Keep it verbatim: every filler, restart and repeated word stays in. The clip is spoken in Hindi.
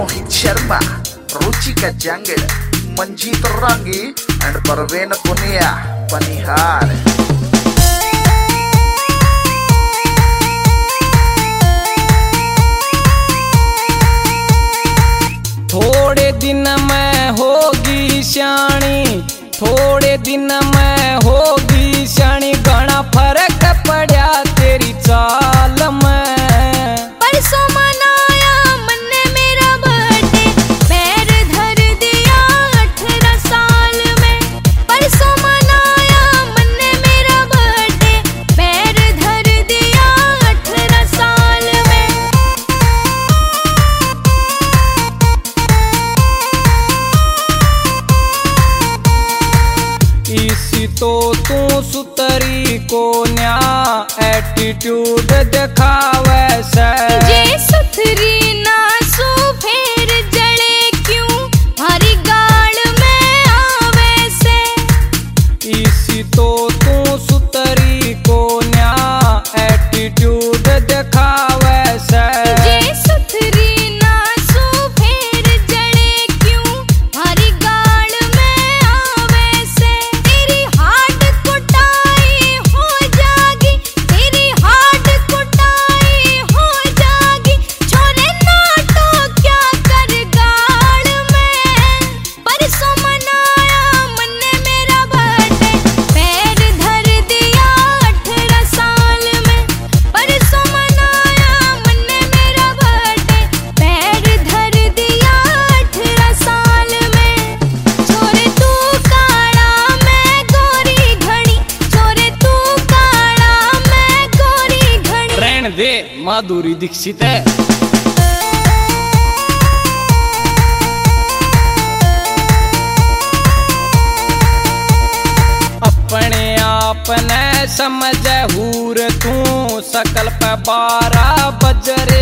मोहित शर्मा, रुचिका जंगल, मंजीत रंगी एंड परवेन पुनिया पनिहार। थोड़े दिन में होगी शानी, थोड़े दिन में होगी शानी, घना फर्क पड़ा तेरी चाल में। परसों मनाया मन्ने मेरा बर्थडे, पैर धर दिया अठारह साल में। परसों मनाया मन्ने मेरा बर्थडे, पैर धर दिया अठारह साल में। इसी तो तू सुतरी को न्या एटीट्यूड दिखावे से। जे सुथरी ना सो फेर जले क्यों हरी गाल में आवे से। इसी तो तू सुतरी को न्या एटीट्यूड दिखावे से। जे सुथरी ना सो फेर जले क्यों हरी गाल में आवे से। तेरी हाड कुटाई हो जागी, तेरी हाड कुटाई हो जागी, छोरे नाटो क्या कर गाल में। परसों मनाया मन्ने मेरा बर्थडे, पैर धर दिया अठारह साल में। परसों मनाया मन्ने मेरा बर्थडे, पैर धर दिया अठारह साल में। छोरे तू काला मैं गोरी घनी, छोरे तू काला मैं गोरी घनी। रहने दे माधुरी दीक्षित है। अपने आप ने समझ हूर तू, सकल पे बारह बजरे